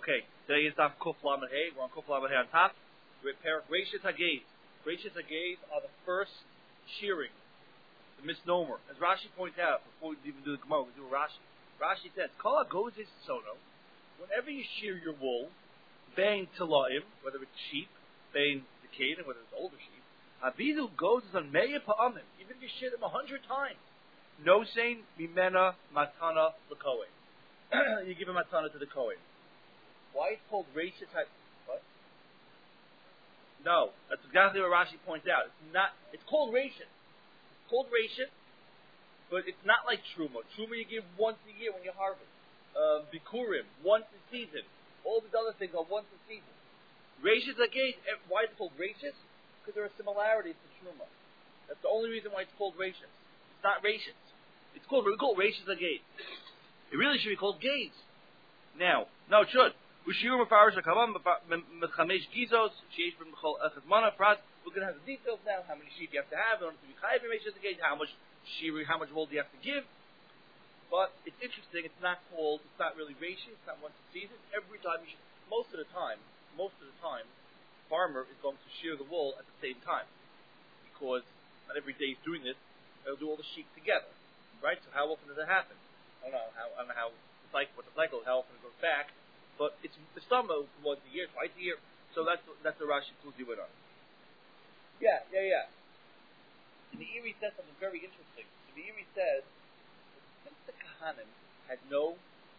Okay, today is Daf Kuf Lamed Hey. We're on Kuf Lamed Hey on top. We're at Parak Reishis Hagez. Reishis Hagez are the first shearing, the misnomer. As Rashi points out, before we even do the Gemara, we do a Rashi. Rashi says, Kol HaGoz is Sono. Whenever you shear your wool, Bein Tilaim, whether it's sheep, Bein Zekadim, whether it's older sheep, Avidu goes on Meya Pa'amim, even if you shear them 100 times. No saying Mimena Matana L'Kohen. You give a Matana to the Kohen. Why it's called Reishis Hagez? What? No, that's exactly what Rashi points out. It's not. It's called Reishis. It's called Reishis, but it's not like Truma. Truma you give once a year when you harvest. Bikurim, once a season. All these other things are once a season. Reishis Hagez. Why is it called Reishis? Because there are similarities to Truma. That's the only reason why it's called Reishis. It's not Reishis. We call it Reishis Hagez. It really should be called Gaze. Now, no, it should. We're going to have the details now, how many sheep you have to have in order to be chayiv in Reishis Hagez, how much wool do you have to give. But it's interesting, it's not really Reishis, it's not once a season. Every time, most of the time, the farmer is going to shear the wool at the same time. Because not every day he's doing this, they'll do all the sheep together. Right? So how often does it happen? I don't know what the cycle, how often it goes back. But it's some once a year, twice a year. So that's the Rashi pulls you in on. Yeah. And the Iri says something very interesting. So the Iri says that since the Kahanim had no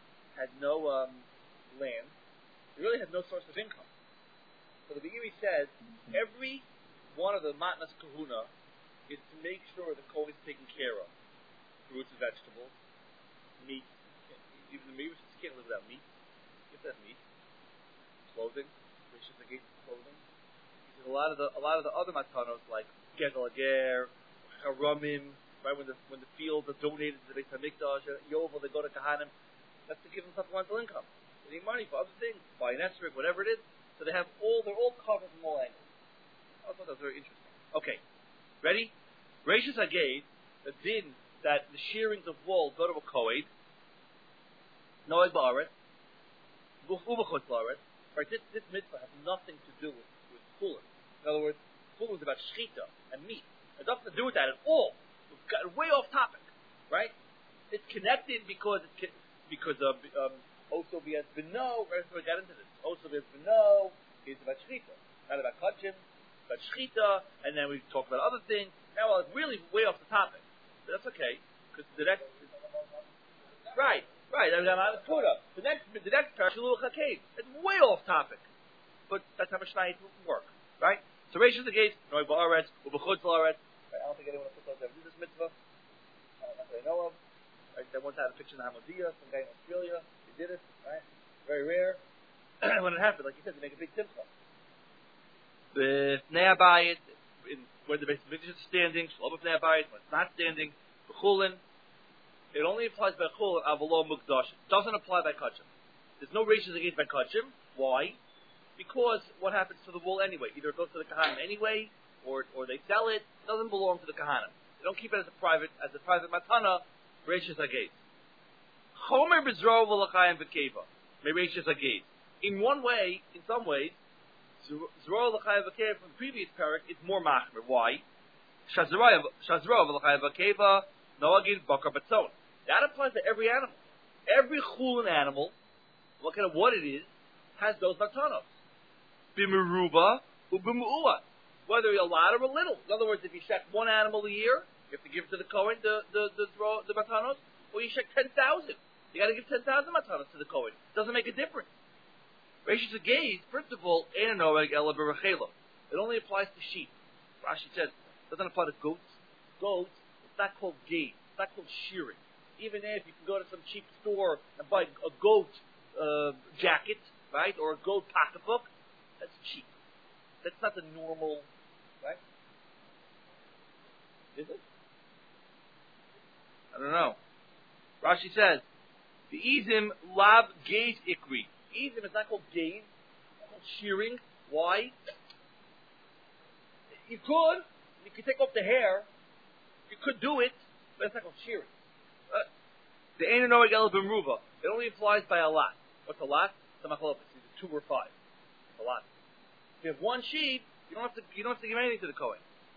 land, they really had no source of income. So the Iri says every one of the matnas kahuna is to make sure the kohen is taken care of. Fruits and vegetables, meat. Even the Meirish can't live without meat. If that's meat, clothing, Reishis Hagez clothing. Because a lot of the other matanos like Gegel Ager, Haramim, right when the fields are donated to the Beit Hamikdash, Yovel, they go to Kahanim. That's to give them supplemental income. They need money for other things, buy an esrog, whatever it is. So they're all covered from all angles. I thought that was very interesting. Okay, ready? Reishis Hagez, the din that the shearings of wool go to a kohen. Noeg ba'aretz, ubechutz la'aretz. Right, this mitzvah has nothing to do with chulin. In other words, chulin is about shechita and meat. It has nothing to do with that at all. We've gotten way off topic, right? It's connected because also has beno. Right, so we got into this. Also has beno is about shechita, not about kachim, about shechita, and then we talk about other things. Now, it's really way off the topic, but that's okay because the next, right. Right, I'm out of Torah. The next parsha, Shilul Chakev. It's way off topic, but that's how Mishnah work, right? So Reishis Hagez, Noeg ba'aretz, ubechutz la'aretz. I don't think anyone else ever did this mitzvah. Not that I know of. Right, they once had a picture in the Hamodia, some guy in Australia. He did it, right? Very rare. When it happened, like you said, they make a big simcha. The Pnei Habayit, where the Beit Hamikdash is standing, Shalom Pnei Habayit, when it's not standing, B'chulin. It only applies by chul avalo mukdash. It doesn't apply by kachim. There's no Reishis Hagez by kachim. Why? Because what happens to the wool anyway? Either it goes to the kahanim anyway, or they sell it. It doesn't belong to the kahanim. They don't keep it as a private matana. Reishis Hagez. Chomer bezro v'lachayim v'keva. Reishis Hagez. In some ways, zro v'lachayim v'keva from the previous parak is more machmer. Why? Shazro v'lachayim v'keva noagin bakar batzon. That applies to every animal. Every chulin animal, look at what it is, has those matanos. Bimeruba ubimu'ua. Whether a lot or a little. In other words, if you shech one animal a year, you have to give to the kohen the matanos, or you shech 10,000. You got to give 10,000 matanos to the kohen. Doesn't make a difference. Reishis Hagez, first of all, ein noeg ela berachelo. It only applies to sheep. Rashi says it doesn't apply to goats. Goats, it's not called gaze. It's not called shearing. Even if you can go to some cheap store and buy a goat jacket, right, or a goat pocketbook, that's cheap. That's not the normal, right? Is it? I don't know. Rashi says, the izim lab gaze ikri. Izim is not called gaze, it's called shearing. Why? You could take off the hair, you could do it, but it's not called shearing. The Ein Noeg Ela B'Meruba. It only applies by a lot. What's a lot? It's a machlokes. 2 or 5. It's a lot. If you have 1 sheep, you don't have to give anything to the Kohen.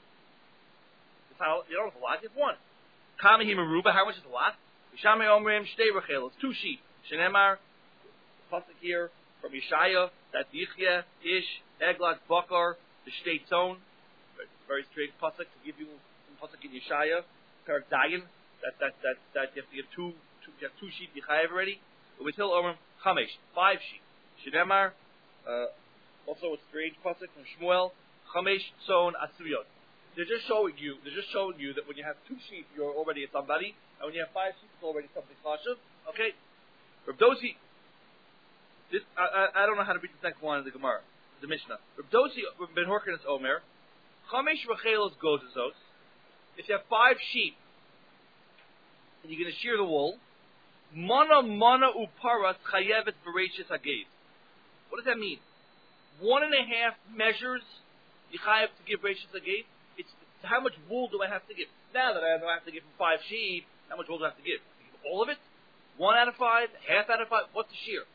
You don't have a lot. You have 1. Kami Himaruba. How much is a lot? Yishame Omrim Shtei Rechelos. 2 sheep. Shenemar. Pasuk here from Yeshaya that Yichya Ish Eglat Bakar the Shtei Tzon. Very straight pasuk to give you pasuk in Yeshaya. Perak Dayan. That you have to give two sheep Yichayev already. With Hill Omrim Chamesh. 5 sheep. Shenemar. Also a strange pasuk from Shmuel. Chamesh Tzon Asuyot. They're just showing you that when you have 2 sheep, you're already at somebody, and when you have 5 sheep, it's already something chashuv. Okay, Reb Dosi. This I don't know how to read the second one in the Gemara, the Mishnah. Reb Dosi ben Horkenes Omer, Chamesh Rechelos Gozazos. If you have 5 sheep, and you're going to shear the wool, Mana Uparas Chayevet Bereshis Hagez. What does that mean? 1.5 measures you have to give Bereshis Hagez. It's how much wool do I have to give? Now that I have to give him 5 sheep, how much wool do I have to give? All of it? 1 out of 5? Half out of 5? What's the shear?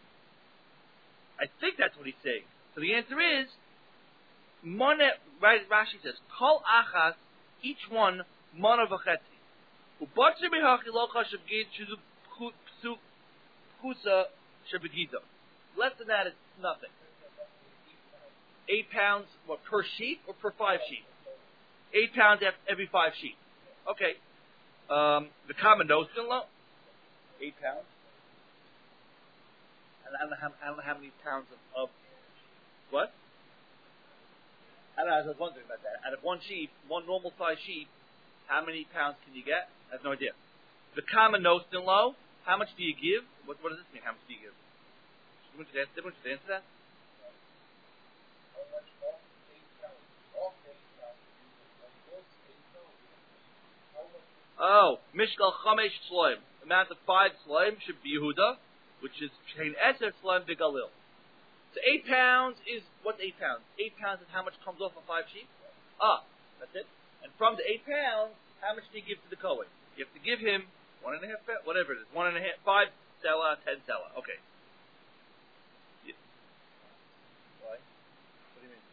I think that's what he's saying. So the answer is, right? Rashi says, Kol achas, each one, mana v'chetzi. U'batzer behachi lo chashav gid shuzu pchusa shabegida. Less than that is nothing. 8 pounds, what, per sheep or per 5 sheep? 8 pounds every 5 sheep. Okay. The common notion low. 8 pounds. And I don't know how many pounds of what? I don't know, I was wondering about that. Out of 1 sheep, 1 normal size sheep, how many pounds can you get? I have no idea. The common notion low, how much do you give? What does this mean? How much do you give? Someone should answer that? Oh, Mishkal Chamesh Sloim. Amount of 5 Sloim should be Yehuda, which is Shein Eser Sloim Begalil. So 8 pounds is, what's 8 pounds? 8 pounds is how much comes off of 5 sheep? That's it. And from the 8 pounds, how much do you give to the Kohen? You have to give him 1.5, whatever it is, 1.5, 5 sela, 10 sela. Okay. Yeah. Why? What do you mean?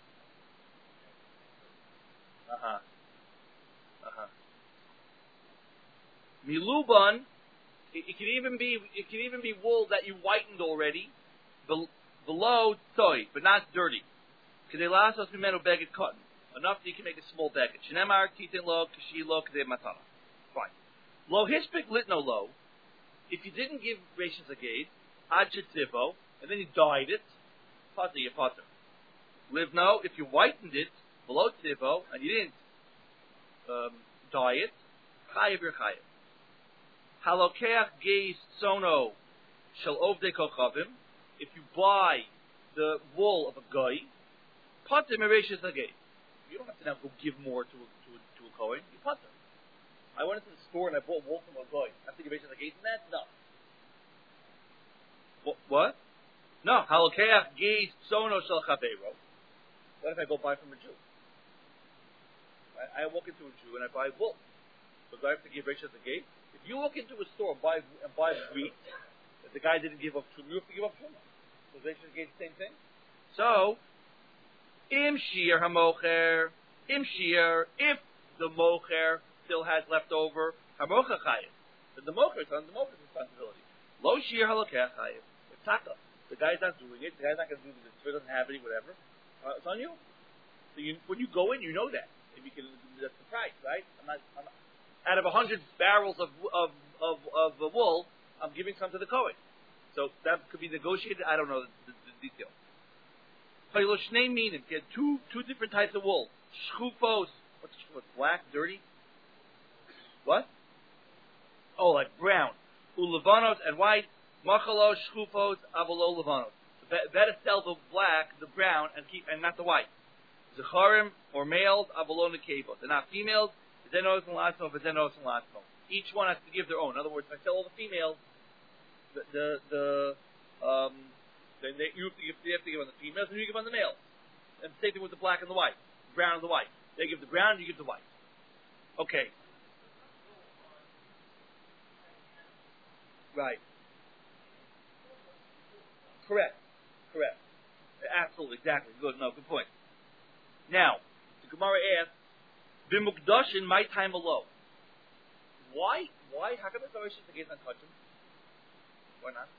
Miluban, it can even be wool that you whitened already, below toy, but not dirty. Kedelasos mimenu beged cotton, enough that you can make a small beged. Shenemar titin lo kashilo kedei matana. Fine. Lo hispik litno lo. If you didn't give rations agade, ad shetivo, and then you dyed it, potter you potter. Livno, if you whitened it below tivo and you didn't dye it, chayev your chayev. Halokeach geis sono shel ovdei kochavim. If you buy the wool of a guy, pater mereshis hagei. You don't have to now go give more to a kohen. You pater. I went into the store and I bought wool from a guy. I have to give mereshis hagei from that? No. What? No. Halokeach geis sono shel chaveiro. What if I go buy from a Jew? I walk into a Jew and I buy wool. So do I have to give mereshis hagei? If you walk into a store and buy wheat that the guy didn't give up truma, you have to give up truma. So they should get the same thing. So, im shir hamocher, if the mocher still has left over, hamocher chayiv. Then the mocher is on the mocher's responsibility. Lo shir halokech chayiv. It's taka. The guy's not doing it. The guy's not going to do this. He doesn't have any, whatever. It's on you. So when you go in, you know that. If you can, that's the price, right? I'm not out of 100 barrels of wool, I'm giving some to the Kohen. So that could be negotiated. I don't know the detail. You had two different types of wool. Shchufos. What's shchufos? Black, dirty. What? Oh, like brown. Ulevanos and white. Machalos, shchufos, avolo levanos. Better sell the black, the brown, and not the white. Zecharim or males, avolo nekevos. They're not females. V'zenos and lasmo, v'zenos and lasmo. Each one has to give their own. In other words, if I sell all the females, you have to give on the females, and you give on the males. And the same thing with the black and the white, the brown and the white. They give the brown, and you give the white. Okay. Right. Correct. correct. Absolutely, exactly. Good, no, good point. Now, the Gemara asks, "B'mukdashin my time below." Why? How come it's always just the gates not touch him? Why not?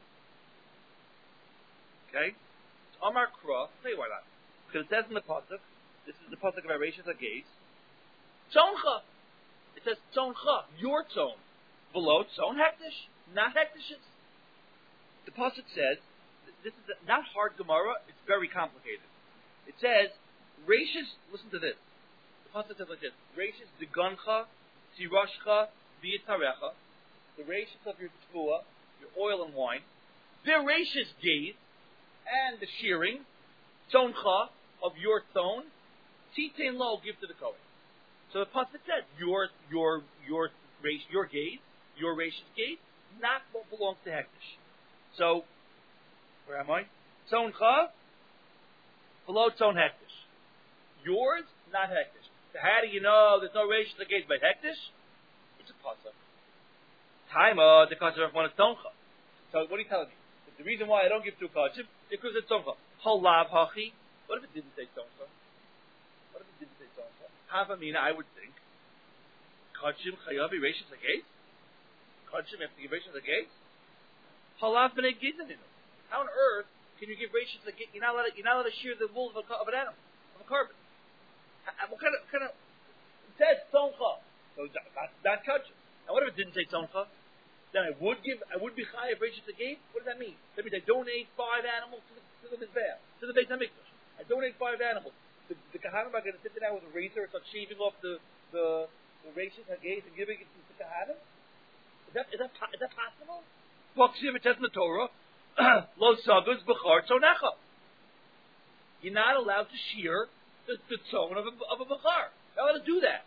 Okay. Amar Kra. Tell you why not. Because it says in the pasuk, this is the pasuk of Arishas Hagez, Tzoncha. It says Tzoncha, your tzon. Below tzon hektish, not hektishes. The pasuk says, this is not hard Gemara, it's very complicated. It says, Reishis, listen to this. The pasuk says like this, Reishis degancha, tirashcha, v'yitarecha, the Reishis of your tefua, your oil and wine, the Reishis gaze, and the shearing, tzoncha, of your tzon, titain lo, give to the Kohen. So the pasuk says, your gaze, your Reishis gaze, not what belongs to hektish. So, where am I? Tzoncha, below tzon hektish. Yours, not hektish. So how do you know there's no Reishis Hagez by hektish? It's a pasuk. Taima, the kachim of one is tzoncha. So what are you telling me? The reason why I don't give to a kachim is because it's tzoncha. Halav hachi. What if it didn't say tzoncha? What if it didn't say tzoncha? Havamina, I would think. Kachim chayavi Reishis Hagez? Kachim have to give Reishis Hagez? Halav b'nei gizaninu. How on earth can you give Reishis Hagez? You're not allowed to shear the wool of an animal, of a carbon. What kind of? It says tzoncha, so not kachim. Now what if it didn't say tzoncha? Then I would be chayav Reishis Hagez. What does that mean? That means I donate 5 animals to the mizbeach, to the Beit Hamikdash. I donate 5 animals. The Kahanim are going to sit down with a razor and start shaving off the Reishis Hagez and giving it to the Kahanim? Is that possible? It says in the Torah, Lo sagus b'char tzonecha. You're not allowed to shear the tzon of a b'char. You're not allowed to do that.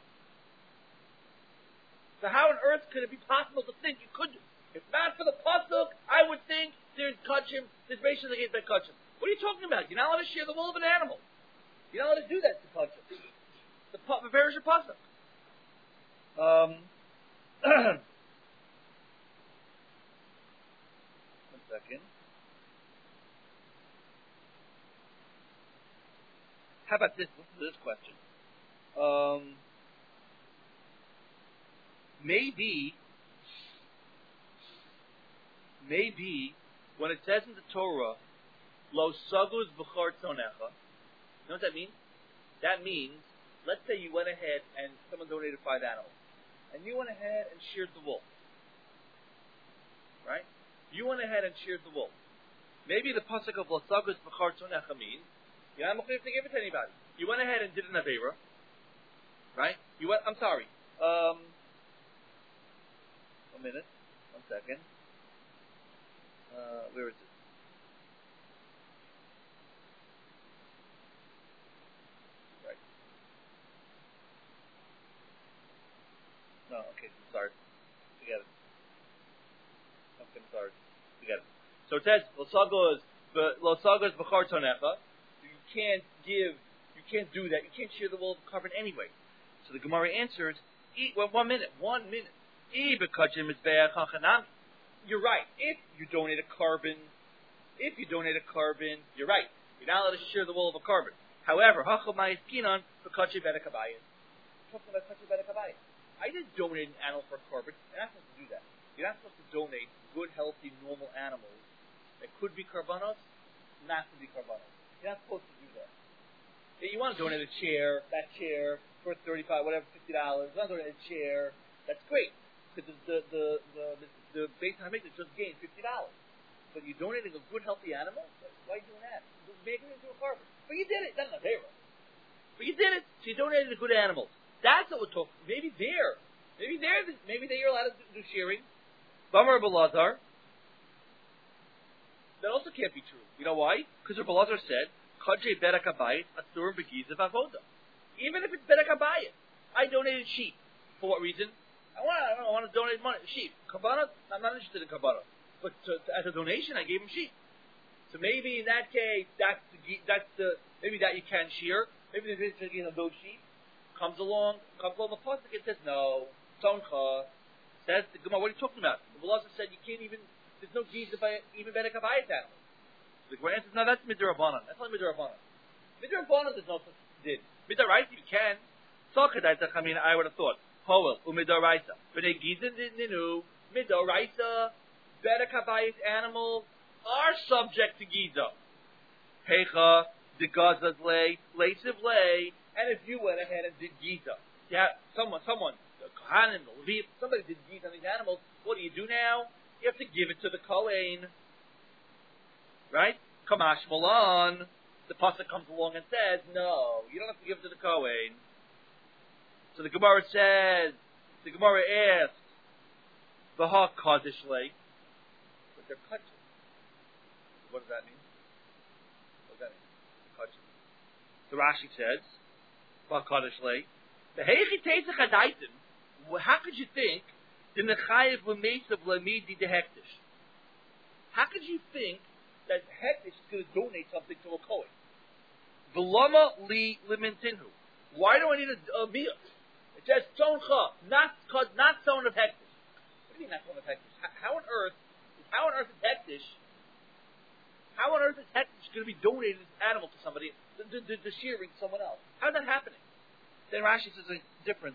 So how on earth could it be possible to think you could? If not for the pasuk, I would think there's kachim, there's Reishis Hagez by kachim. What are you talking about? You're not allowed to shear the wool of an animal. You're not allowed to do that to kachim. The various pasuk. Second. How about this? Listen to this question. Maybe when it says in the Torah, Lo sagus b'char tzonecha, you know what that means? That means, let's say you went ahead and someone donated 5 animals, and you went ahead and sheared the wool. Right? You went ahead and sheared the wool. Maybe the pasuk of Lo sagus b'char tzonecha means you're not mechuyev to give it to anybody. You went ahead and did an aveira, right? I'm sorry. 1 minute. 1 second. Where is it? Right. No. Okay. I'm sorry. Forget it. Okay. I'm sorry. Forget it. So it says Lo sagus b'char tzonecha. You can't do that. You can't shear the wool of the carbon anyway. So the Gemara answers, 1 minute. You're right. If you donate a carbon, you're right. You're not allowed to shear the wool of a carbon. However, I didn't donate an animal for a carbon. You're not supposed to do that. You're not supposed to donate good, healthy, normal animals that could be karbanos, not to be karbanos. You're not supposed to do that. If you want to donate a chair, that chair for $35, whatever, $50. You want to donate a chair, that's great. Because the Beit Hamikdash just gained $50. But you're donating a good, healthy animal? Why are you doing that? Make it into a carbon. But you did it. That's not zero. But you did it. So you donated a good animal. That's what we're talking. Maybe there you're allowed to do shearing. Bamar Belazar. That also can't be true. You know why? Because Rabbi Elazar said, "Kadjei bedek habayit asur begizav avoda." Even if it's bedek habayit, I donated sheep. For what reason? I want to donate money, sheep. Kabbalah, I'm not interested in Kabbalah. But as a donation, I gave him sheep. So maybe in that case, maybe that you can shear. Maybe there's those sheep comes along the pasuk. It says no, tzoncha. Says the Gemara. What are you talking about? The Belazar said you can't even. There's no giza by even bedek habayit animal. The Gemara answers, no, that's midrabanan. That's not midrabanan. Midrabanan there's no such did. Midaraisa you can. Sochadaita chamina I would have thought. Hoel umidaraisa. B'nei gizin ninu midaraisa. Better kabayis animals are subject to giza. Hecha the gazas lay leisiv lay. And if you went ahead and did giza, yeah, someone, the Kohanim, the Levim, somebody did giza on these animals. What do you do now? You have to give it to the Kohen, right? Kamash Malan. The pasuk comes along and says, no, you don't have to give it to the Kohen. So the Gemara says, the Gemara asks, V'ha Kaddish lay, but they're kachim. What does that mean? What does that mean? Kachim. So Rashi says, V'ha Kaddish lay, the Heichi Teisach Adaitim. How could you think the Nechayev L'Meisav L'Midi de Hektish? How could you think that Hektish is going to donate something to a Kohen? V'lama li limintinhu. Why do I need a meal? It says toncha, not son of Hektish. What do you mean not son of Hektish? How on earth is Hektish? How on earth is Hektish going to be donated as an animal to somebody, the shearing to someone else? How's that happening? Then Rashi says something different.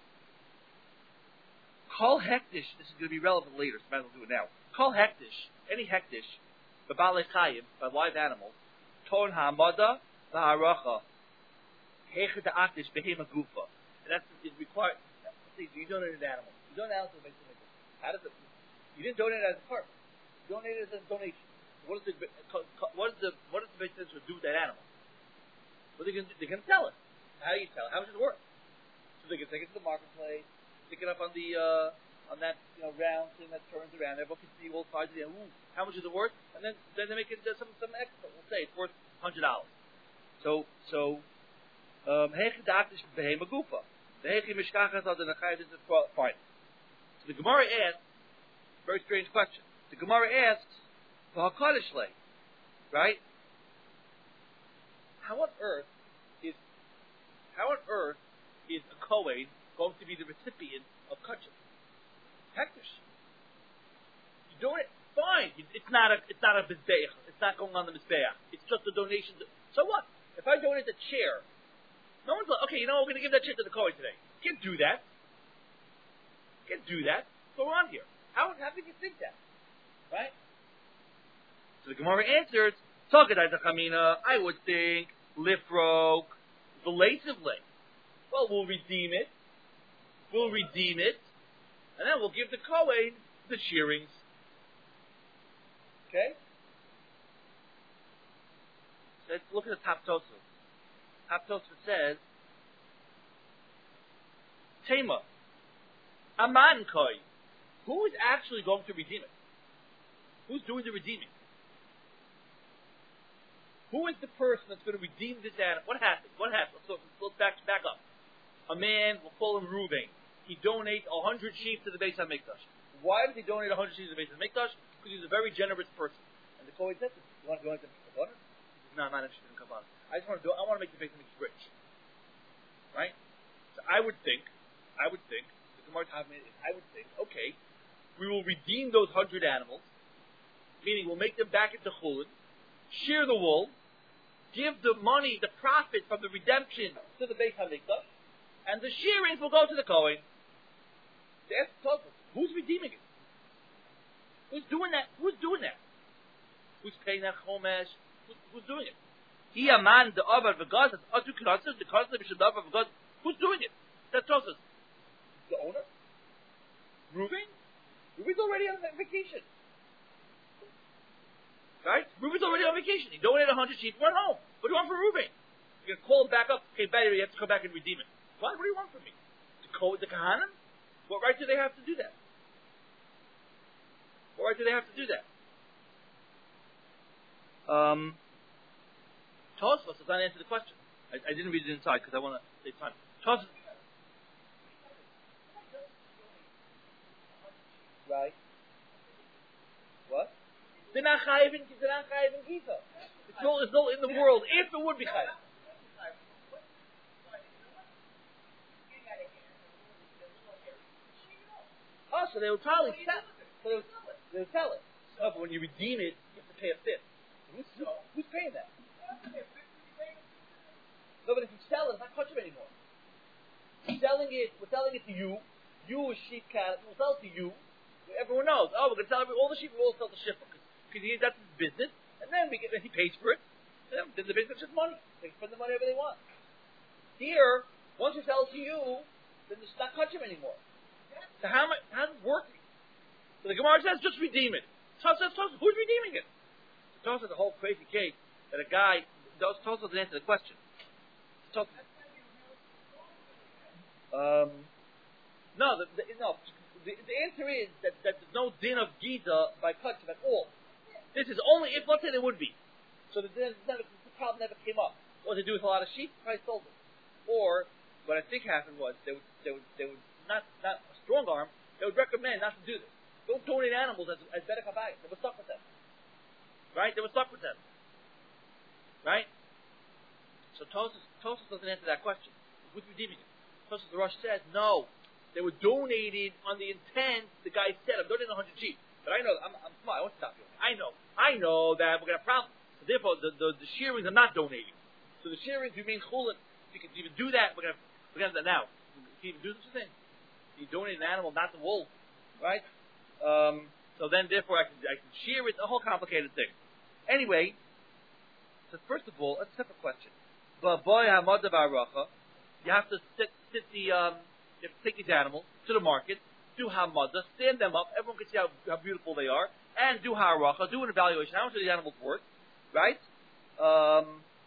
Kol Hektish. This is going to be relevant later, so I might as well do it now. Kol Hektish. Any Hektish, b'balei chayim, by live animals, ton ha'amada. Haracha, hechad akdish behema gufa, and that's required. See, you donated an animal. You donated an animal to the Beit Hamikdash. How does it? You didn't donate it as a part. You donated it as a donation. What does the Beit Hamikdash do with that animal? What are they going to do? They're going to sell it. How do you sell it? How much is it worth? So they can take it to the marketplace, stick it up on the on that round thing that turns around. Everyone can see both sides of the end. Ooh, how much is it worth? And then they make it some extra. We'll say it's worth $100. So, Heichi Daktish Behema Gufa. The Heichi Mishkachas are the Nachayim is fine. So the Gemara asks, very strange question. The Gemara asks, V'hakadish lay, right? How on earth is a Kohen going to be the recipient of kachim? Hektish. You do it, fine. It's not a mizbeach. It's not going on the mizbeach. It's just a donation. So what? If I donate a chair, no one's like, okay, we're going to give that chair to the Kohen today. Can't do that. What's going on here? How did you think that? Right? So the Gemara answers, I would think, lifrok, velasively. Well, we'll redeem it, and then we'll give the Kohen the shearings. Okay? Let's look at the top Tosfos. Top Tosfos says, Tema, Aman Koi. Who is actually going to redeem it? Who's doing the redeeming? Who is the person that's going to redeem this animal? What happened? So let's back up. A man, we'll call him Reuven. He donates 100 sheep to the Beis HaMikdash. Why does he donate 100 sheep to the Beis HaMikdash? Because he's a very generous person. And the Kohen says, you want to go into the Kabbalah? No, I'm not interested in Kabbalah. I want to make the Beis HaMikdash rich. Right? So I would think, the Gemara I would think, okay, we will redeem those 100 animals, meaning we'll make them back into chulin, shear the wool, give the money, the profit from the redemption to the Beis HaMikdash, and the shearings will go to the Kohen. That's total. Who's redeeming it? Who's doing that? Who's paying that chomesh? Who's doing it? Who's doing it? That's Tosfos. The owner? Reuven? Reuven's already on vacation. Right? Reuven's already on vacation. He donated 100 sheep, went home. What do you want from Reuven? You're going to call him back up. Okay, better, you have to come back and redeem it. What do you want from me? The Kahanim? What right do they have to do that? Tosfos does not answer the question. I didn't read it inside because I want to save time. Tosfos. Right. What? They're not chayiv in Giza. It's no in the world. If it would be chayiv. Oh, so they would probably sell it. They would sell it. No, but when you redeem it, you have to pay a fifth. Who's kosher anymore. We're selling it to you. You as sheep cattle, we'll sell it to you. Everyone knows. Oh, we're going to sell all the sheep. We will sell the shipper because that's his business. And then he pays for it. And then the business is just money. They can spend the money wherever they want. Here, once we sell it to you, then it's not kosher anymore. So how's it working? So the Gemara says, just redeem it. Who's redeeming it? Tosa the whole crazy case that a guy. Tosa didn't answer the question. No. The answer is that there's no din of Giza by kachim at all. This is only if, let's say, there would be. So the problem never came up. What to do with a lot of sheep? Christ sold them. Or what I think happened was they would not a strong arm. They would recommend not to do this. Don't donate animals as better kabayis. They were stuck with them. Right? They were stuck with them. Right? So Tosas doesn't answer that question. Who's redeeming it? Tosas the Rosh says, no. They were donated on the intent, the guy said, I'm donating 100 sheep. But I know, I'm smart, I won't stop you. I know that we're going to have problems. So therefore, the shearings are not donating. So the shearings remain chulin. If you can even do that, we're going to have that now. Can you even do such a thing? You donate an animal, not the wool. Right? So then, therefore, I can shear it, a whole complicated thing. Anyway, so first of all, a separate question. You have to you have to take these animals to the market, do hamada, stand them up, everyone can see how beautiful they are, and do haracha, do an evaluation, how much are these animals worth, right? How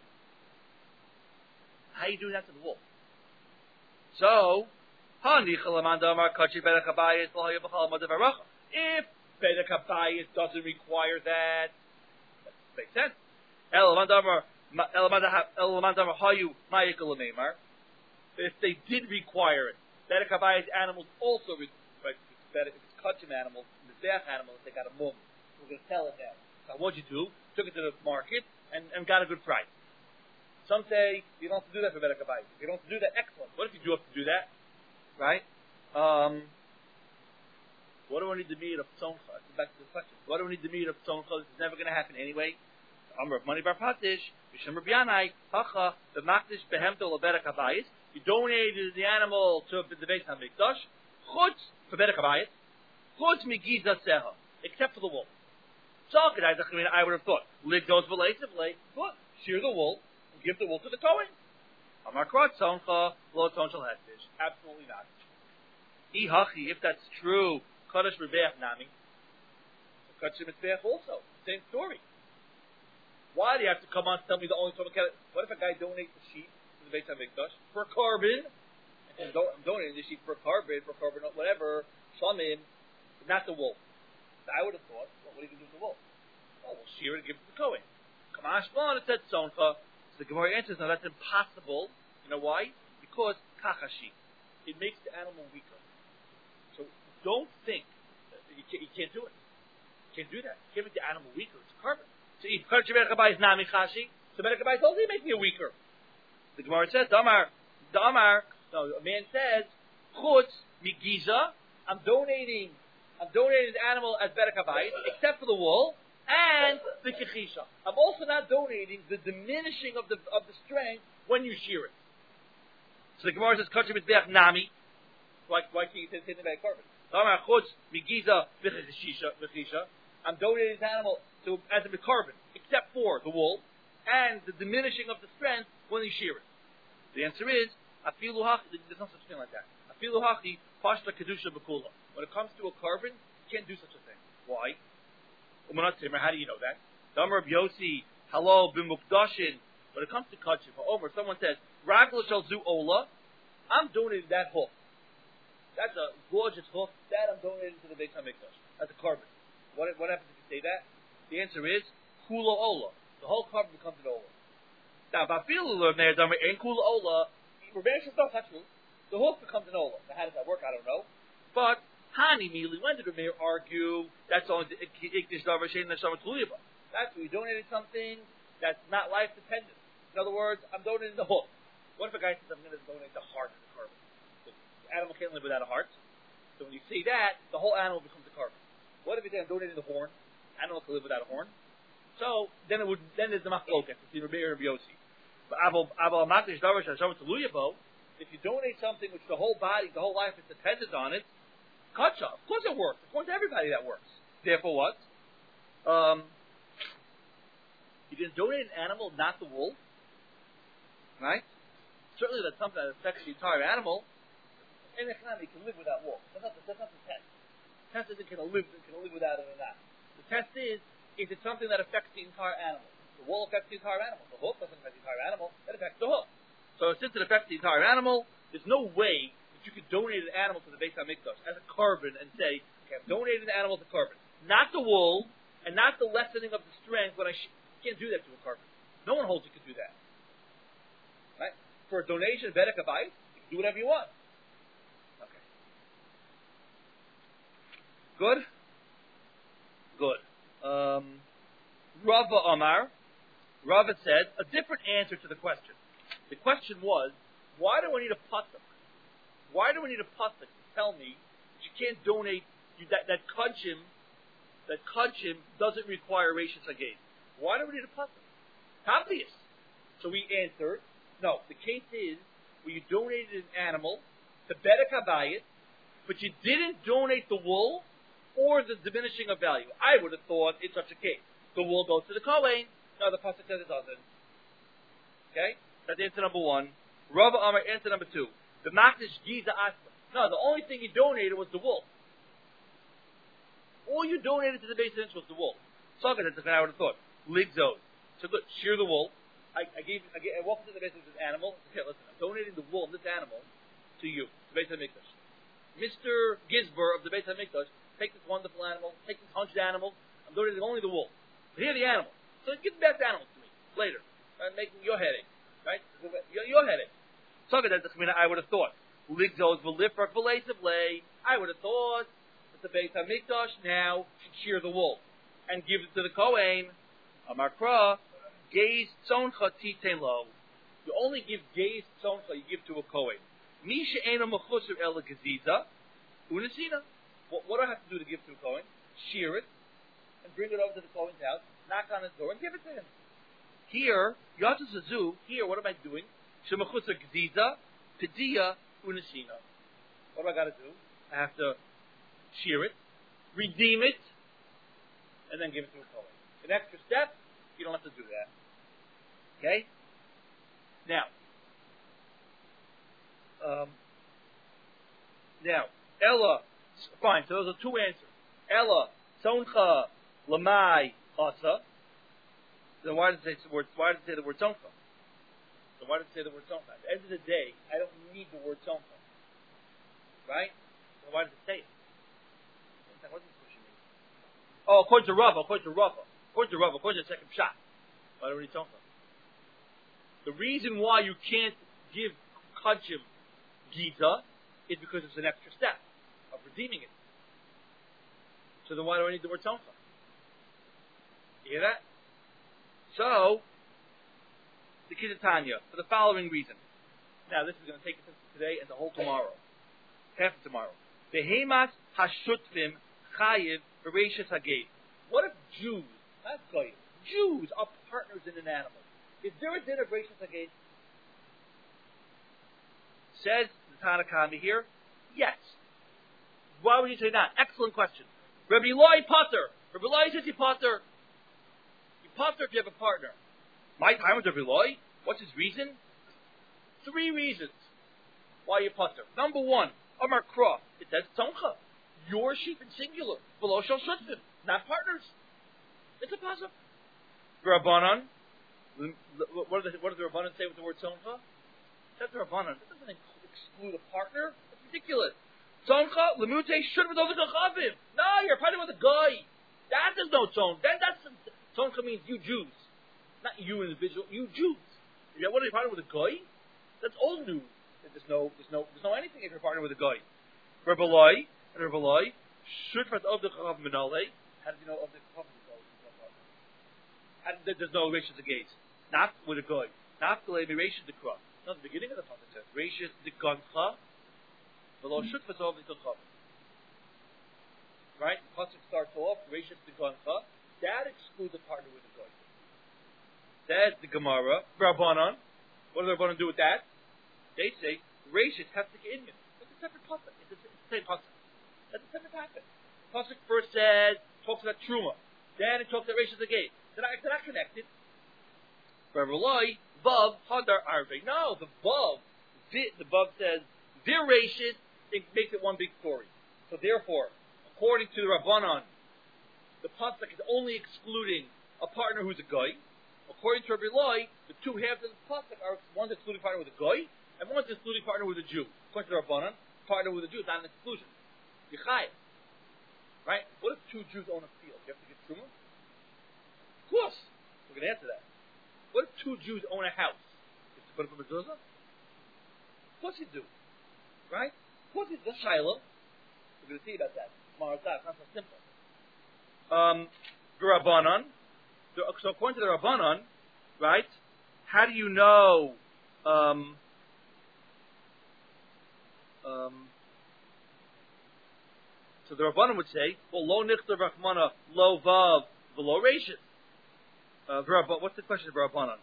are you doing that to the wool? So, if Bedek Habayis doesn't require that makes sense. If they did require it, Bedek Habayis animals also require it. If it's kachim animals, mizbeach animals, they got a mum. We're going to sell it now. So what'd you do? Took it to the market and got a good price. Some say you don't have to do that for Bedek Habayis. If you don't have to do that, excellent. What if you do have to do that? Right? What do I need the meat of tzoncha? Back to the question. What do I need the meat of tzoncha? This is never going to happen anyway. Amr of Mani Bar Patish, Misham Rabbi Yanai, Hacha, the Makdish Behemto Lebedek Habayis. You donated the animal to the Beis HaMikdash, Chutz for Bedek Habayis, Chutz Migiza Seha, except for the wool. So I would have thought, Ligdos V'Leisav Le, good, shear the wool and give the wool to the Kohen. Amar Krot Tzoncha, Lo Tzonchal Hektish. Absolutely not. Ihachi, if that's true, Kadosh Rebeach Nami. Kadosh Rebeach also. Same story. Why do you have to come on and tell me the only time? What if a guy donates a sheep to the Beit HaMikdash for carbon? And I'm donating the sheep for carbon, whatever, shamim, not the wool. So I would have thought, well, what are you going to do with the wool? Oh, we'll shear it and give it to the Kohen. Kamash Lon, it said Soncha. So the Gemara answers, no, that's impossible. You know why? Because kachashi. It makes the animal weaker. So don't think that you can't do it. You can't do that. You can't make the animal weaker. It's carbon. So if Bedek Habayis is nami chashi, so Bedek Habayis also makes me weaker. The Gemara says, a man says, chutz migiza, I'm donating the animal as Bedek Habayis, except for the wool, and the kechisha. I'm also not donating the diminishing of the strength when you shear it. So the Gemara says, kachim mizbeach nami. Why can't you say the same thing about carbon? Chutz migiza v'chisha. I'm donating this animal as a carbon, except for the wool and the diminishing of the strength when you shear it. The answer is afilu hachi. There's no such thing like that. Afilu hachi pashta kedusha b'kula. When it comes to a carbon, you can't do such a thing. Why? How do you know that? Damar of Yossi, hello b'mukdashin. When it comes to kachim, over someone says ragla shel zu ola, I'm donating that hoof. That's a gorgeous hoof. That I'm donating to the Beit HaMikdash. That's a carbon. What happens if you say that? The answer is kula ola. The whole carbon becomes an ola. Now, bafilu le'ner damer ein kula ola. Revenge is not true. The hoof becomes an ola. Now, how does that work? I don't know. But hani mili. When did Rameir argue that's only ikdish davar shein neshama tuliyaba? That's when you donated something that's not life dependent. In other words, I'm donating the hoof. What if a guy says I'm going to donate the heart of the carbon? The animal can't live without a heart. So when you say that, the whole animal becomes a carbon. What if you say I'm donating the horn? Animal can live without a horn. So then there's the machloket between Rabbi and Rabbi Yossi. If you donate something which the whole body, the whole life is dependent on it, kacha. Of course it works. According to everybody, that works. Therefore, what? You can donate an animal, not the wool. Right? Certainly, that's something that affects the entire animal. In the economy, can live without wool. That's not the test. The test isn't can live without it or not. The test is it something that affects the entire animal? The wool affects the entire animal. The hoof doesn't affect the entire animal. It affects the hoof. So since it affects the entire animal, there's no way that you could donate an animal to the Beis HaMikdash as a carbon and say, okay, I've donated an animal to carbon. Not the wool, and not the lessening of the strength when I can't do that to a carbon. No one holds you can do that. Right? For a donation, Bedek Abayis, you can do whatever you want. Okay. Good? Good. Rava Amar. Rava said a different answer to the question. The question was, why do I need a pasuk? Why do I need a pasuk to tell me that you can't donate that kachim doesn't require rashis hagid? Why do we need a pasuk? It's obvious. So we answered, no. The case is where you donated an animal to Bedek Habayit, but you didn't donate the wool or the diminishing of value. I would have thought in such a case the wool goes to the Kohen. No, the pasuk says it doesn't. Okay. That's answer number one. Rava Amar, answer number two. The Makdish Giza Asma. No, the only thing you donated was the wool. All you donated to the base inch was the wool. So I would have thought. Ligzos. So good, shear the wool. I walked into the base of this animal. Okay, listen, I'm donating the wool of this animal to you, to Beis HaMikdash. Mr. Gizber of the Beis HaMikdash, take this wonderful animal, take this hunched animal. I'm donating only the wool. But here the animal. So give the best animal to me later. Making your headache. Right? Your headache. So good, I would have thought. Ligzos v'lifrak v'leisav lay. I would have thought that the Beis HaMikdash now should shear the wool and give it to the Kohen. Amakra, gaze tzoncha titen lo. You only give gaze tzoncha, you give to a Kohen. Misha ena mechusar ela gaziza, unesina. What do I have to do to give to a Kohen? Shear it, and bring it over to the Kohen's house, knock on his door, and give it to him. Here, Yatazazu, here, what am I doing? Shemechusar gaziza, pediya, unesina. What do I got to do? I have to shear it, redeem it, and then give it to a Kohen. An extra step, you don't have to do that. Okay? Now, Ella, fine, so those are two answers. Ella, Toncha, Lamai, Asa. Then why did it say the word Toncha? So why did it say the word Toncha? At the end of the day, I don't need the word Toncha. Right? So why does it say it? What does this question mean? Oh, according to Rava. According to the second shot. Why do we need Toncha? The reason why you can't give Kachim Giza is because it's an extra step of redeeming it. So then why do I need the word Toncha? You hear that? So, the Kitatanya, for the following reason. Now, this is going to take us today and the whole tomorrow. Half of tomorrow. Behemas hashutvim chayiv bereshis hagid. What if Jews, not goyim, Jews are partners in an animal? Is there a din of bereshis hagid? Says the Tanakh here, yes. Why would you say not? Excellent question. Rabbi Eloi Potter. Rabbi Eloi says you Potter. You Potter if you have a partner. My time with Rabbi Eloi. What's his reason? 3 reasons why you Potter. Number 1, Amar Krah. It says Toncha. Your sheep in singular. Below shall shutvim. Not partners. It's a pasuk. Rabbanan. What does the Rabbanan say with the word Toncha? That's the Rabbanan. That doesn't exclude a partner. That's ridiculous. Toncha, lemute, should have been chavim. No, you're partnering with a guy. That is no toncha. Then that's toncha means you Jews, not you individual. You Jews. What are you partnering with a guy? That's old news. There's no anything if you're partnering with a guy. Rabbi Eloi, should for of the chavim minale. How did you know of the chavim? There's no rashis against. Not with a guy. Not the rashis the krah. Not the beginning of the pasuk says rashis the gancha. Below shut for of the chavim. Right? The pasuk starts off rashis the gancha. That excludes a partner with a guy. That's the Gemara. Rabbanan. What do the Rabbanan do with that? They say Reishis has to get in. It's a separate pasuk. It's the same pasuk. That's a separate pasuk. Pasuk first talks about Truma. Then it talks about Reishis again. They're not connected. Vav Hadar Arve. No, the Vav says their Reishis. It makes it one big story. So therefore, according to the Rabbanan, the pasuk is only excluding a partner who's a guy. According to Rabbi Loi, the two halves of the pasuk are one's excluding partner with a guy, and one's excluding partner with a Jew. According to the Rabbanan, partner with a Jew is not an exclusion. Yichai. Right? What if two Jews own a field? You have to get truma? Of course. We're going to answer that. What if two Jews own a house? You have to put up a mezuzah? Of course you do. Right? Of course it's a shiloh. We're going to see about that. Tomorrow, it's not so simple. The Rabbanan. So according to the Rabbanan, right? How do you know? So the Rabbanan would say, well, lo nichtav rachmana lo vav v'lo reishis. What's the question of Rabbanan?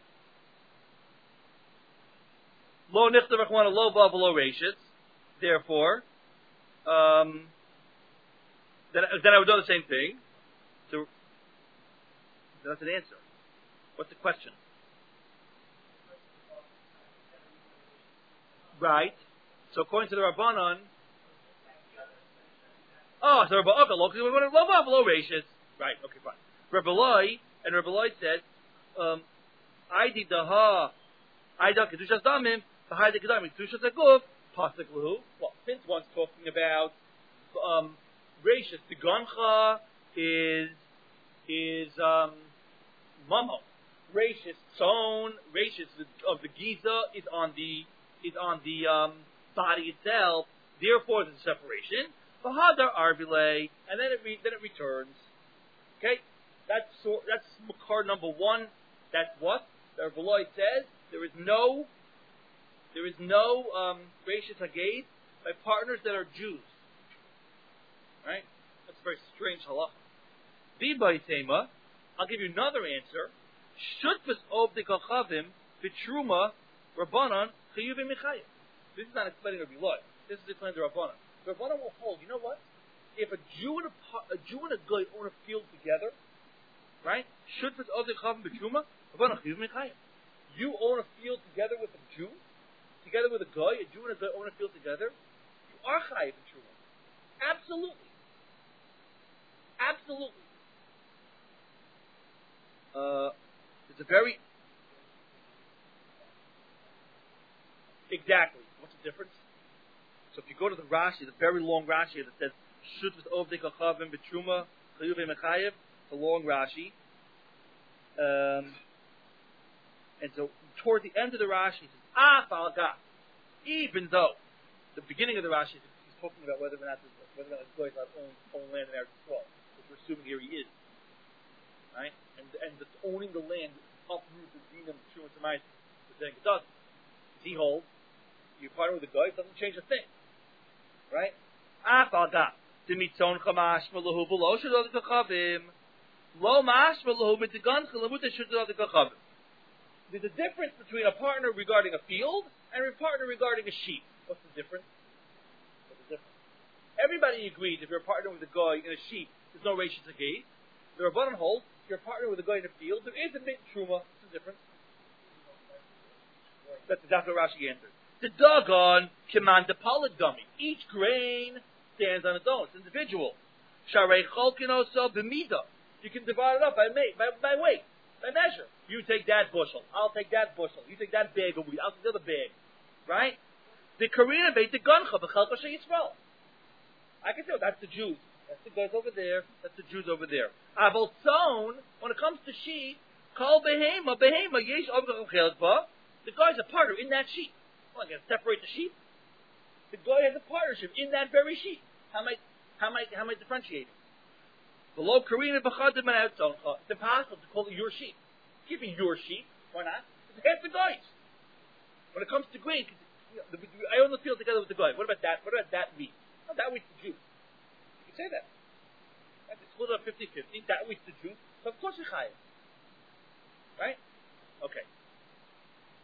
Lo nichtav rachmana lo vav v'lo reishis. Therefore, then I would do the same thing. So that's an answer. What's the question? Right. So according to the Rabbanan, low ratios. Right. Okay, fine. Rabbi Loi said, "Aidi daha, aida kedushas damim, v'haida kedamim kedushas aguf, pasuk lehu." Well, since one's talking about ratios, the gancha is mamo. Ratios tzon, ratios of the giza is on the body itself. Therefore, there's a separation. V'hadar arvile, and then it returns. Okay, that's makar number one. That's what the Rabbi Loi says. There is no rashis hagid by partners that are Jews. Right? That's a very strange halacha. V'bay tema, I'll give you another answer. Shutfus of the kachavim v'truma rabbanan chayuvim michayim. This is not explaining Rabbi Loi. This is explaining the Rabbanan. The Rabbanan will hold, you know what? If a Jew and a guy own a field together, right? Shutfus of the kachavim v'truma rabbanan chayuvim michayim. You own a field together with a Jew, together with a guy, a Jew and a guy own a field together, you are chayiv in truma. Absolutely. Absolutely. It's a very... Exactly. What's the difference? So if you go to the Rashi, the very long Rashi that says, Shut with Ovdei Kachavim B'Truma Chayuv Mechayev, the long Rashi. And so toward the end of the Rashi, he says, Falga. Even though the beginning of the Rashi, he's talking about whether or not this guy has own land in Eretz Yisrael, which we're assuming here he is. Right? And the owning the land uproots the dinam Truma Tamayis. We're saying it doesn't. He holds, you partner with the guy, it doesn't change a thing. Right? Falga. Demitzon chamash malahu v'lo shadol kachavim. Lo mash malahu mitzigan chalamuta shadol kachavim. There's a difference between a partner regarding a field and a partner regarding a sheep. What's the difference? Everybody agrees if you're a partner with a guy in a sheep, there's no rashis hagid. The Rabbanan holds, if you're a partner with a guy in a field, there is a bit truma. What's the difference? That's exactly what Rashi answers. The dagon command the polygamy. Each grain stands on its own. It's individual. Sharei cholkinoso b'mida. You can divide it up by weight, by measure. You take that bushel. I'll take that bushel. You take that bag of wheat. I'll take the other bag. Right? The Karina beit the guncha b'chelka she'yisrael. I can tell that's the Jews. That's the guys over there. That's the Jews over there. Aval tzon, when it comes to sheep, kol behema yesh avgach chelkba. The guy's a partner in that sheep. Well, I'm going to separate the sheep. The guy has a partnership in that very sheep. How am I differentiating? Below Karina b'chadim and outzoncha. It's impossible to call it your sheep. Give me your sheep. Why not? It's half the guys. When it comes to grain, I own the field together with the guy. What about that? What about that wheat? Oh, that wheat's the Jew. You can say that. Right? It's split up 50-50. That wheat's the Jew. So of course you're chayav. Right? Okay.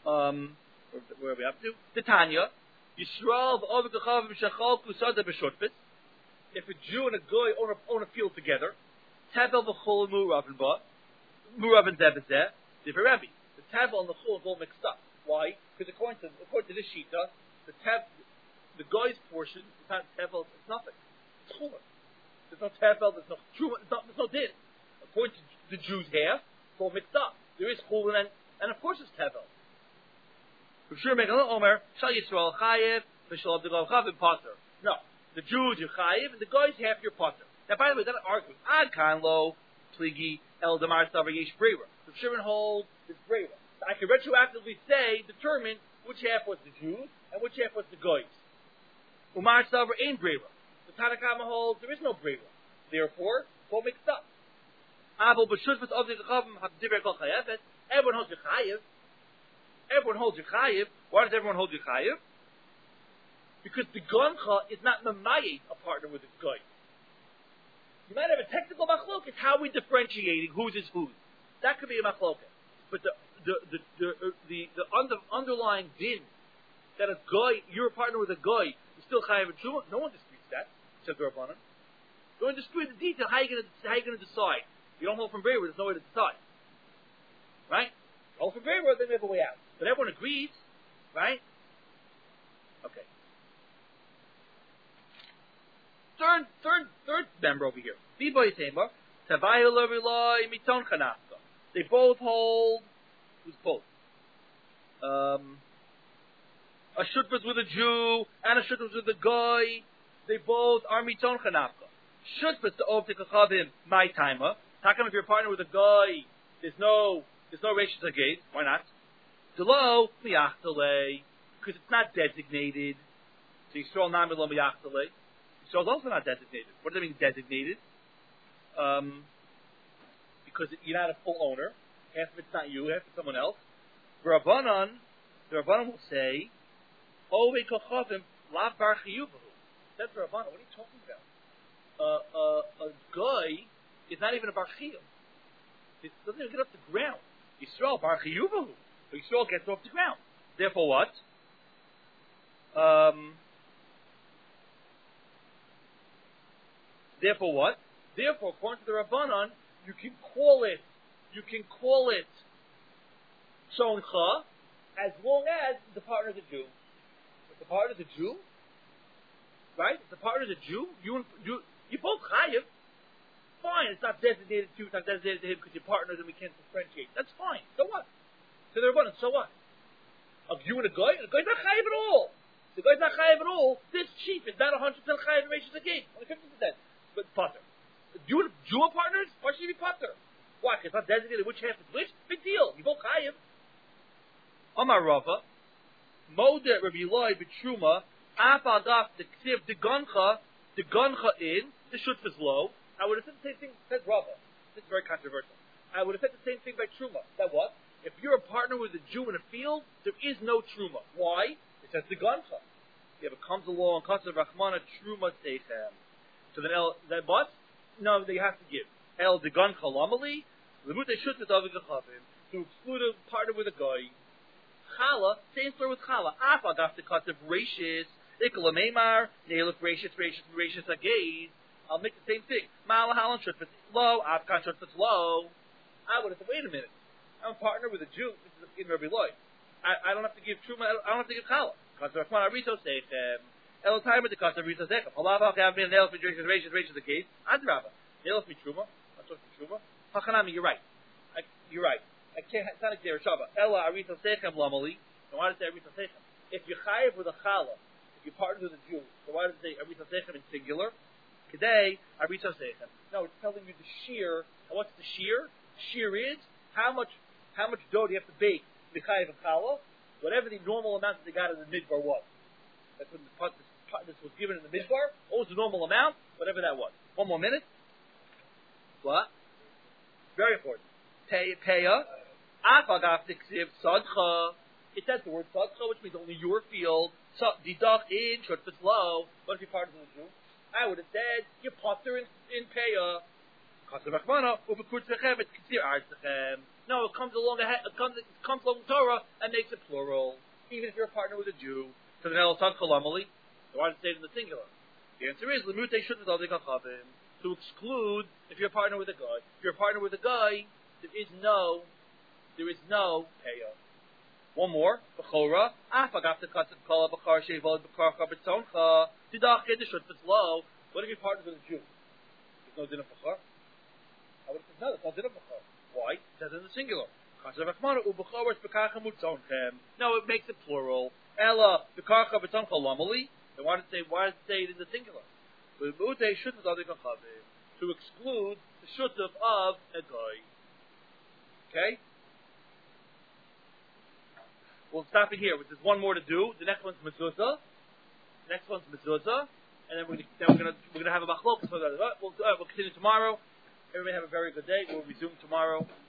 Where are we up to? The Tanya. Yisrael v'Oved Kachavim Shechalku Sada B'Shutfis. If a Jew and a Goy own a field together, Tevel v'Chol Murav and Zebezeh, different Rebbe. The Tevel and the Chol is all mixed up. Why? Because according to this Shita, the Goy's portion is not Tevel, it's nothing. It's Chulin. There's no Tevel, there's no Truma, there's no Din. According to the Jews' half, it's all mixed up. There is Chulin and of course it's Tevel. For sure, make a little Omer, Shal Yisrael Chayev, V'Shal Abdullah Chav and Potter. No. The Jews are Chayev, and the Goy's half your Potter. Now, by the way, that's an argument. Ad Kanlo, Pligi, El Damar Savar Yesh Breira. The Shimon holds is Breira. I can retroactively determine which half was the Jews and which half was the Goy's. Umar Savar ain't Breira. The Tanakama holds there is no Breira. Therefore, it's all mixed up. Abel B'Shutfat of the Chavim have Divrei Kol Chayevet. Everyone holds your Chayev. Everyone holds your Chayev. Why does everyone hold your Chayev? Because the Goncha is not Mamayit a partner with a Goy. You might have a technical machloket. How are we differentiating whose is whose? That could be a machloket. But the underlying din that a Goy, you're a partner with a Goy, is still Chayev and Truma. No one disputes that, except the Rabbanan. No one disputes the detail. How are you going to decide? You don't hold from Brewer, there's no way to decide. Right? Hold from Brewer, then we have a way out. But everyone agrees, right? Okay. Third member over here. They both hold. Who's both? A shutfas with a Jew and a shutfas with a Goy. They both are miton chanafka. Shutfas to ovtik achavim my timer. How come if you're a partner with a Goy, there's no ratios agate? Why not? Delo miyachtale, because it's not designated. So Yisrael namilo miyachtale. Yisrael is also not designated. What does that mean, designated? Because you're not a full owner. Half of it's not you, half it's someone else. The Rabbanan will say, Ove kochavim lav bar chiyuvahu. That's the Rabbanan. What are you talking about? A Goy is not even a bar chiyuv. It doesn't even get off the ground. Yisrael bar chiyuvahu. But Yisrael gets off the ground. Therefore what? Therefore, according to the Rabbanan, you can call it shoncha as long as the partner is a Jew. If the partner is a Jew, right? If the partner is a Jew, you both chayiv. Fine, it's not designated to you, it's not designated to him because you're partners and we can't differentiate. That's fine. So what? To the Rabbanan, so what? A Jew and a Goy? The Goy's not chayiv at all. The Goy's not chayiv at all. This chief is not 100% chayiv in Rishis Agate. Only 50%. But Potter. Jew are partners? Why should he be Potter? Why? Because it's not designated which half is which? Big deal. You both chayiv. Amar Rava, Mode Rabbi Eloi b'Truma, Afal Daf the Ksiv the Goncha in the Shutfas low. I would have said the same thing. Says Rava. This is very controversial. I would have said the same thing by Truma. That what? If you're a partner with a Jew in a field, there is no Truma. Why? It says the Goncha. If it comes along, Kasav Rachmana Truma Seichem. So then that what? No, they have to give. El the Goncha Lamali, Lemute Shutfas Avigachavim, to exclude a partner with a guy. Chala, same story with Chala. Afal Daf the Kasav Rashis, Ikla Meimar, Neilif Rashis Agaze. I'll make the same thing. Malahalan Shutfas low, Afkan Shutfas low. I would have said, wait a minute. I'm a partner with a Jew. This is in Rabbi Eloi. I don't have to give Truma. I don't have to give Chala. Because Rachman Arito Seichem. El Timer the Kasav Rito Seichem. Halav Have been Neilif Rashis the case. Adrabah. Neilif me Truma. I'm talking Truma. Hachanami, you're right. You're right. I can't. It's not a clear Shabbat. Ella Arito Seichem Lamali. So why does it say Arito Seichem? If you're chayiv with a Chala, if you're partnered with a Jew, so why does it say Arito Seichem in singular? Today, Arito Seichem. No, it's telling you the shear. And what's the shear? Shear is how much dough do you have to bake to be chayiv and Chala? Whatever the normal amount that they got in the midbar was. That's when this was given in the midbar. What was the normal amount? Whatever that was. One more minute. What? Very important. Peya. Afagaf diksiv sadcha. It says the word sadcha, which means only your field. Didach in shutfas low. What if you're part of the Jew? I would have said you're potter in Peya. No, it comes along along Torah and makes it plural, even if you're a partner with a Jew. So then El Tan Cholamali. So why does it say it in the singular? The answer is Lemute Shutnat Al Dekachavim, to exclude if you're a partner with a guy. If you're a partner with a guy, there is no payoff. One more. Bechora. Afagafta Katzat Kala Bechar Shevod Bechar Chabetzoncha. Tidach Kedishut Betzlo. What if you're partners with a Jew? There's no din of Bechar. I would have said no, there's no din of Bechar. Why? It says it in the singular. No, it makes it plural. Ella Bechar Chabetzoncha Lamali. Then why does it say it in the singular? To exclude the shutuf of a guy. Okay? We'll stop it here. There's one more to do. The next one's mezuzah. And then we're gonna have a machlok. We'll continue tomorrow. Everybody have a very good day. We'll resume tomorrow.